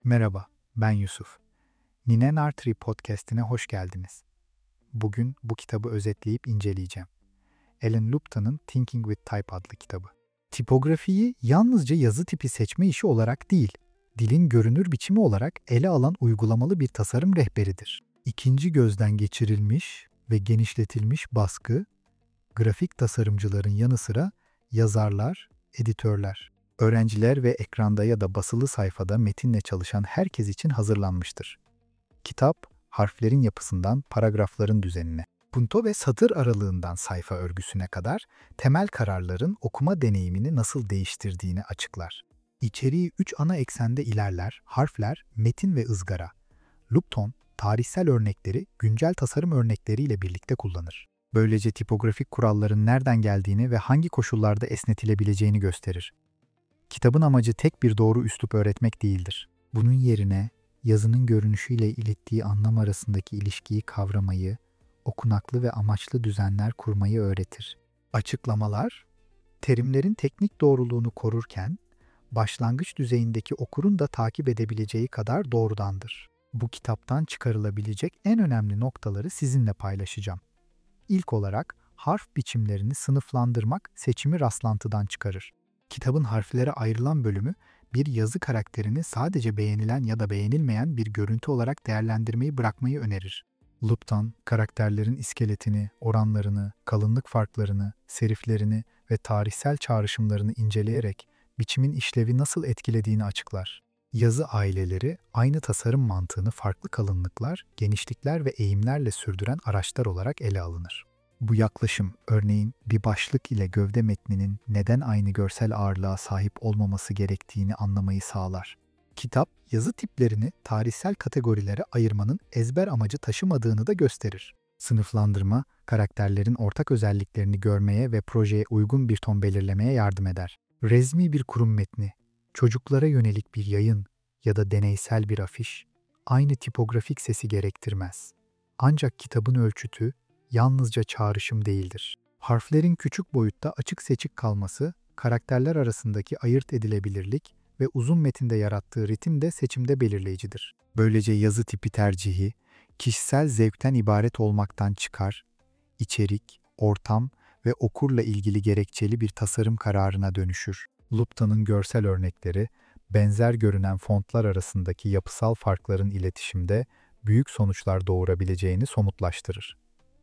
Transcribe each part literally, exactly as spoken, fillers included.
Merhaba, ben Yusuf. Ninen Artery Podcast'ine hoş geldiniz. Bugün bu kitabı özetleyip inceleyeceğim. Alan Lupton'un Thinking with Type adlı kitabı. Tipografiyi yalnızca yazı tipi seçme işi olarak değil, dilin görünür biçimi olarak ele alan uygulamalı bir tasarım rehberidir. İkinci gözden geçirilmiş ve genişletilmiş baskı, grafik tasarımcıların yanı sıra yazarlar, editörler, öğrenciler ve ekranda ya da basılı sayfada metinle çalışan herkes için hazırlanmıştır. Kitap, harflerin yapısından paragrafların düzenine, punto ve satır aralığından sayfa örgüsüne kadar temel kararların okuma deneyimini nasıl değiştirdiğini açıklar. İçeriği üç ana eksende ilerler: harfler, metin ve ızgara. Lupton, tarihsel örnekleri güncel tasarım örnekleriyle birlikte kullanır. Böylece tipografik kuralların nereden geldiğini ve hangi koşullarda esnetilebileceğini gösterir. Kitabın amacı tek bir doğru üslup öğretmek değildir. Bunun yerine yazının görünüşüyle ilettiği anlam arasındaki ilişkiyi kavramayı, okunaklı ve amaçlı düzenler kurmayı öğretir. Açıklamalar, terimlerin teknik doğruluğunu korurken, başlangıç düzeyindeki okurun da takip edebileceği kadar doğrudandır. Bu kitaptan çıkarılabilecek en önemli noktaları sizinle paylaşacağım. İlk olarak harf biçimlerini sınıflandırmak seçimi rastlantıdan çıkarır. Kitabın harflere ayrılan bölümü bir yazı karakterini sadece beğenilen ya da beğenilmeyen bir görüntü olarak değerlendirmeyi bırakmayı önerir. Lupton, karakterlerin iskeletini, oranlarını, kalınlık farklarını, seriflerini ve tarihsel çağrışımlarını inceleyerek biçimin işlevi nasıl etkilediğini açıklar. Yazı aileleri aynı tasarım mantığını farklı kalınlıklar, genişlikler ve eğimlerle sürdüren araçlar olarak ele alınır. Bu yaklaşım, örneğin bir başlık ile gövde metninin neden aynı görsel ağırlığa sahip olmaması gerektiğini anlamayı sağlar. Kitap, yazı tiplerini tarihsel kategorilere ayırmanın ezber amacı taşımadığını da gösterir. Sınıflandırma, karakterlerin ortak özelliklerini görmeye ve projeye uygun bir ton belirlemeye yardım eder. Resmi bir kurum metni, çocuklara yönelik bir yayın ya da deneysel bir afiş, aynı tipografik sesi gerektirmez. Ancak kitabın ölçütü, yalnızca çağrışım değildir. Harflerin küçük boyutta açık seçik kalması, karakterler arasındaki ayırt edilebilirlik ve uzun metinde yarattığı ritim de seçimde belirleyicidir. Böylece yazı tipi tercihi, kişisel zevkten ibaret olmaktan çıkar, içerik, ortam ve okurla ilgili gerekçeli bir tasarım kararına dönüşür. Lupton'un görsel örnekleri, benzer görünen fontlar arasındaki yapısal farkların iletişimde büyük sonuçlar doğurabileceğini somutlaştırır.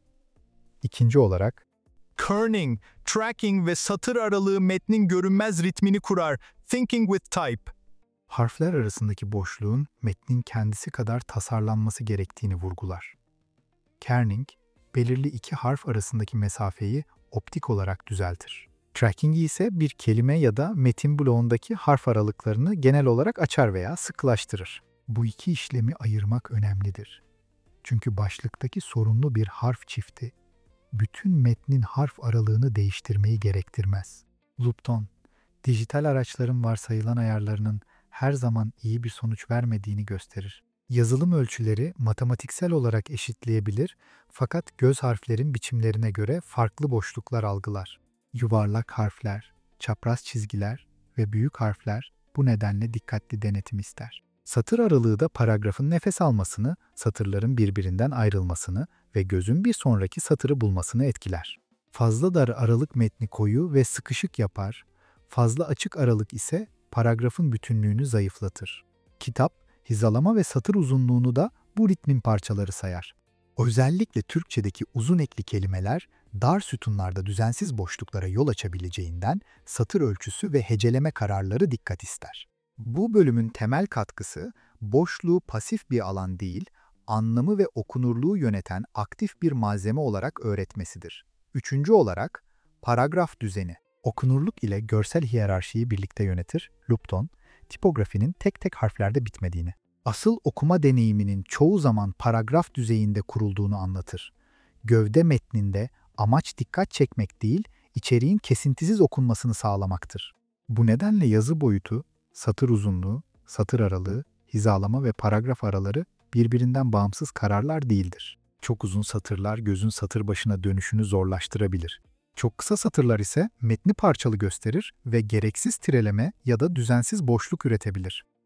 İkinci olarak, Kerning, tracking ve satır aralığı metnin görünmez ritmini kurar. Thinking with type. harfler arasındaki boşluğun metnin kendisi kadar tasarlanması gerektiğini vurgular. Kerning, belirli iki harf arasındaki mesafeyi optik olarak düzeltir. Tracking ise bir kelime ya da metin bloğundaki harf aralıklarını genel olarak açar veya sıkılaştırır. Bu iki işlemi ayırmak önemlidir. Çünkü başlıktaki sorunlu bir harf çifti, bütün metnin harf aralığını değiştirmeyi gerektirmez. Lupton, dijital araçların varsayılan ayarlarının her zaman iyi bir sonuç vermediğini gösterir. Yazılım ölçüleri matematiksel olarak eşitleyebilir fakat göz harflerin biçimlerine göre farklı boşluklar algılar. Yuvarlak harfler, çapraz çizgiler ve büyük harfler bu nedenle dikkatli denetim ister. Satır aralığı da paragrafın nefes almasını, satırların birbirinden ayrılmasını ve gözün bir sonraki satırı bulmasını etkiler. Fazla dar aralık metni koyu ve sıkışık yapar, fazla açık aralık ise paragrafın bütünlüğünü zayıflatır. Kitap, hizalama ve satır uzunluğunu da bu ritmin parçaları sayar. Özellikle Türkçedeki uzun ekli kelimeler dar sütunlarda düzensiz boşluklara yol açabileceğinden satır ölçüsü ve heceleme kararları dikkat ister. Bu bölümün temel katkısı, boşluğu pasif bir alan değil, anlamı ve okunurluğu yöneten aktif bir malzeme olarak öğretmesidir. Üçüncü olarak, paragraf düzeni. Okunurluk ile görsel hiyerarşiyi birlikte yönetir Lupton, tipografinin tek tek harflerde bitmediğini, asıl okuma deneyiminin çoğu zaman paragraf düzeyinde kurulduğunu anlatır. Gövde metninde amaç dikkat çekmek değil, içeriğin kesintisiz okunmasını sağlamaktır. Bu nedenle yazı boyutu, satır uzunluğu, satır aralığı, hizalama ve paragraf araları birbirinden bağımsız kararlar değildir. Çok uzun satırlar gözün satır başına dönüşünü zorlaştırabilir. Çok kısa satırlar ise metni parçalı gösterir ve gereksiz tireleme ya da düzensiz boşluk üretebilir.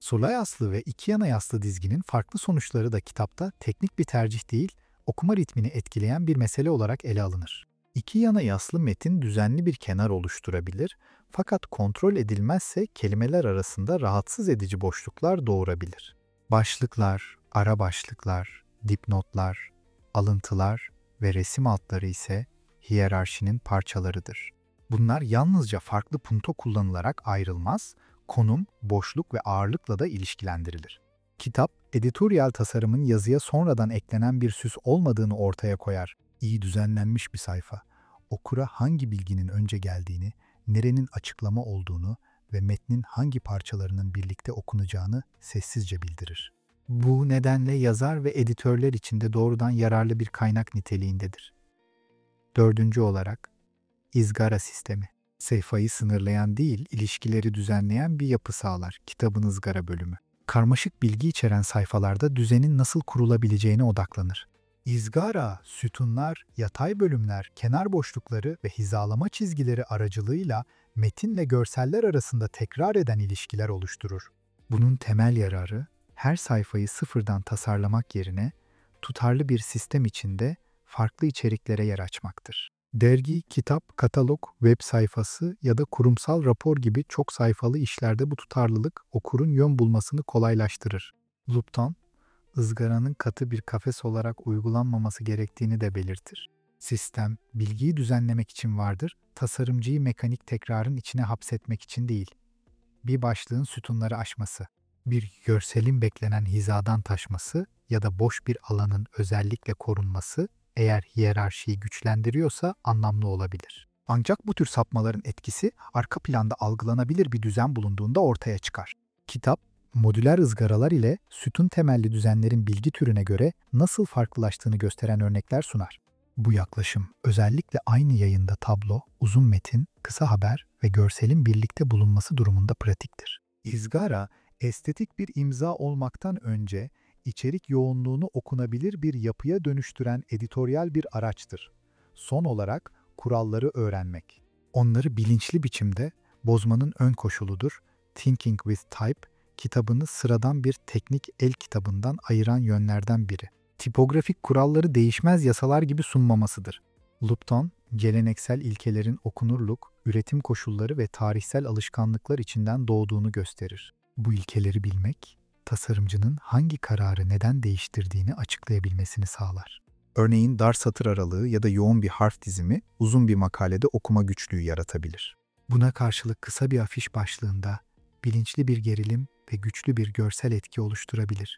Sola yaslı ve iki yana yaslı dizginin farklı sonuçları da kitapta teknik bir tercih değil, okuma ritmini etkileyen bir mesele olarak ele alınır. İki yana yaslı metin düzenli bir kenar oluşturabilir, fakat kontrol edilmezse kelimeler arasında rahatsız edici boşluklar doğurabilir. Başlıklar, ara başlıklar, dipnotlar, alıntılar ve resim altları ise hiyerarşinin parçalarıdır. Bunlar yalnızca farklı punto kullanılarak ayrılmaz, konum, boşluk ve ağırlıkla da ilişkilendirilir. Kitap, editoryal tasarımın yazıya sonradan eklenen bir süs olmadığını ortaya koyar. İyi düzenlenmiş bir sayfa, okura hangi bilginin önce geldiğini, nerenin açıklama olduğunu ve metnin hangi parçalarının birlikte okunacağını sessizce bildirir. Bu nedenle yazar ve editörler için de doğrudan yararlı bir kaynak niteliğindedir. Dördüncü olarak, izgara sistemi. Sayfayı sınırlayan değil, ilişkileri düzenleyen bir yapı sağlar. Kitabın ızgara bölümü. Karmaşık bilgi içeren sayfalarda düzenin nasıl kurulabileceğine odaklanır. İzgara, sütunlar, yatay bölümler, kenar boşlukları ve hizalama çizgileri aracılığıyla metinle görseller arasında tekrar eden ilişkiler oluşturur. Bunun temel yararı, her sayfayı sıfırdan tasarlamak yerine tutarlı bir sistem içinde farklı içeriklere yer açmaktır. Dergi, kitap, katalog, web sayfası ya da kurumsal rapor gibi çok sayfalı işlerde bu tutarlılık okurun yön bulmasını kolaylaştırır. Lupton, ızgaranın katı bir kafes olarak uygulanmaması gerektiğini de belirtir. Sistem, bilgiyi düzenlemek için vardır, tasarımcıyı mekanik tekrarın içine hapsetmek için değil. Bir başlığın sütunları aşması, bir görselin beklenen hizadan taşması ya da boş bir alanın özellikle korunması, eğer hiyerarşiyi güçlendiriyorsa anlamlı olabilir. Ancak bu tür sapmaların etkisi arka planda algılanabilir bir düzen bulunduğunda ortaya çıkar. Kitap, modüler ızgaralar ile sütun temelli düzenlerin bilgi türüne göre nasıl farklılaştığını gösteren örnekler sunar. Bu yaklaşım özellikle aynı yayında tablo, uzun metin, kısa haber ve görselin birlikte bulunması durumunda pratiktir. İzgara, estetik bir imza olmaktan önce içerik yoğunluğunu okunabilir bir yapıya dönüştüren editoryal bir araçtır. Son olarak kuralları öğrenmek. Onları bilinçli biçimde bozmanın ön koşuludur. Thinking with Type, kitabını sıradan bir teknik el kitabından ayıran yönlerden biri. Tipografik kuralları değişmez yasalar gibi sunmamasıdır. Lupton, geleneksel ilkelerin okunurluk, üretim koşulları ve tarihsel alışkanlıklar içinden doğduğunu gösterir. Bu ilkeleri bilmek, tasarımcının hangi kararı neden değiştirdiğini açıklayabilmesini sağlar. Örneğin dar satır aralığı ya da yoğun bir harf dizimi uzun bir makalede okuma güçlüğü yaratabilir. Buna karşılık kısa bir afiş başlığında bilinçli bir gerilim ve güçlü bir görsel etki oluşturabilir.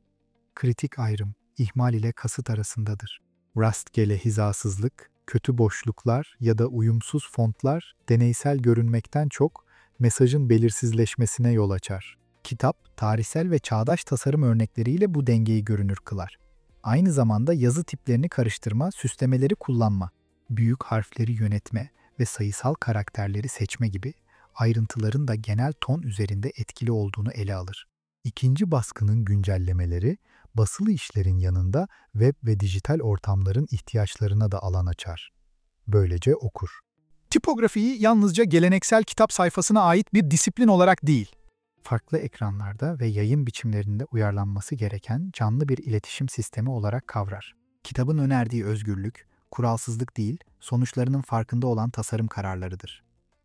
Kritik ayrım, ihmal ile kasıt arasındadır. Rastgele hizasızlık, kötü boşluklar ya da uyumsuz fontlar deneysel görünmekten çok mesajın belirsizleşmesine yol açar. Kitap, tarihsel ve çağdaş tasarım örnekleriyle bu dengeyi görünür kılar. Aynı zamanda yazı tiplerini karıştırma, süslemeleri kullanma, büyük harfleri yönetme ve sayısal karakterleri seçme gibi ayrıntıların da genel ton üzerinde etkili olduğunu ele alır. İkinci baskının güncellemeleri, basılı işlerin yanında web ve dijital ortamların ihtiyaçlarına da alan açar. Böylece okur. Tipografiyi yalnızca geleneksel kitap sayfasına ait bir disiplin olarak değil, Farklı ekranlarda ve yayın biçimlerinde uyarlanması gereken canlı bir iletişim sistemi olarak kavrar. Kitabın önerdiği özgürlük, kuralsızlık değil, sonuçlarının farkında olan tasarım kararlarıdır.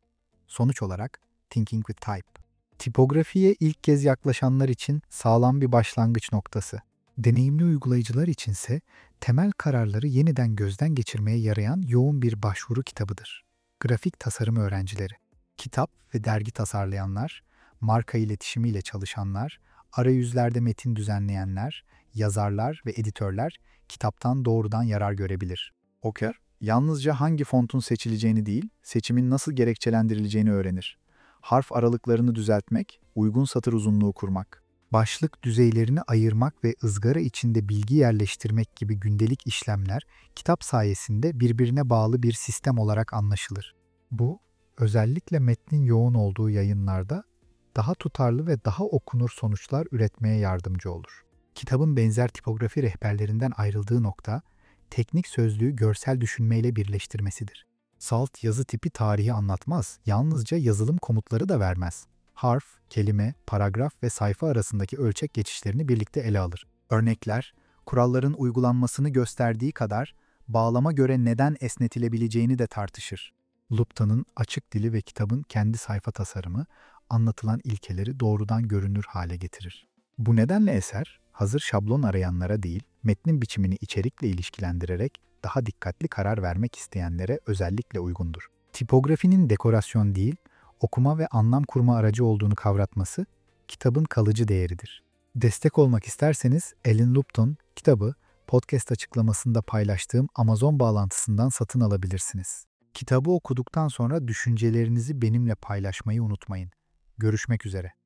Sonuç olarak, Thinking with Type, tipografiye ilk kez yaklaşanlar için sağlam bir başlangıç noktası. Deneyimli uygulayıcılar içinse temel kararları yeniden gözden geçirmeye yarayan yoğun bir başvuru kitabıdır. Grafik tasarım öğrencileri, kitap ve dergi tasarlayanlar, marka iletişimiyle çalışanlar, arayüzlerde metin düzenleyenler, yazarlar ve editörler kitaptan doğrudan yarar görebilir. Okur, yalnızca hangi fontun seçileceğini değil, seçimin nasıl gerekçelendirileceğini öğrenir. Harf aralıklarını düzeltmek, uygun satır uzunluğu kurmak, başlık düzeylerini ayırmak ve ızgara içinde bilgi yerleştirmek gibi gündelik işlemler kitap sayesinde birbirine bağlı bir sistem olarak anlaşılır. Bu, özellikle metnin yoğun olduğu yayınlarda daha tutarlı ve daha okunur sonuçlar üretmeye yardımcı olur. Kitabın benzer tipografi rehberlerinden ayrıldığı nokta, teknik sözlüğü görsel düşünmeyle birleştirmesidir. Salt yazı tipi tarihi anlatmaz, yalnızca yazılım komutları da vermez. Harf, kelime, paragraf ve sayfa arasındaki ölçek geçişlerini birlikte ele alır. Örnekler, kuralların uygulanmasını gösterdiği kadar bağlama göre neden esnetilebileceğini de tartışır. Lupton'un açık dili ve kitabın kendi sayfa tasarımı, anlatılan ilkeleri doğrudan görünür hale getirir. Bu nedenle eser, hazır şablon arayanlara değil, metnin biçimini içerikle ilişkilendirerek daha dikkatli karar vermek isteyenlere özellikle uygundur. Tipografinin dekorasyon değil, okuma ve anlam kurma aracı olduğunu kavratması, kitabın kalıcı değeridir. Destek olmak isterseniz Ellen Lupton kitabı podcast açıklamasında paylaştığım Amazon bağlantısından satın alabilirsiniz. Kitabı okuduktan sonra düşüncelerinizi benimle paylaşmayı unutmayın. Görüşmek üzere.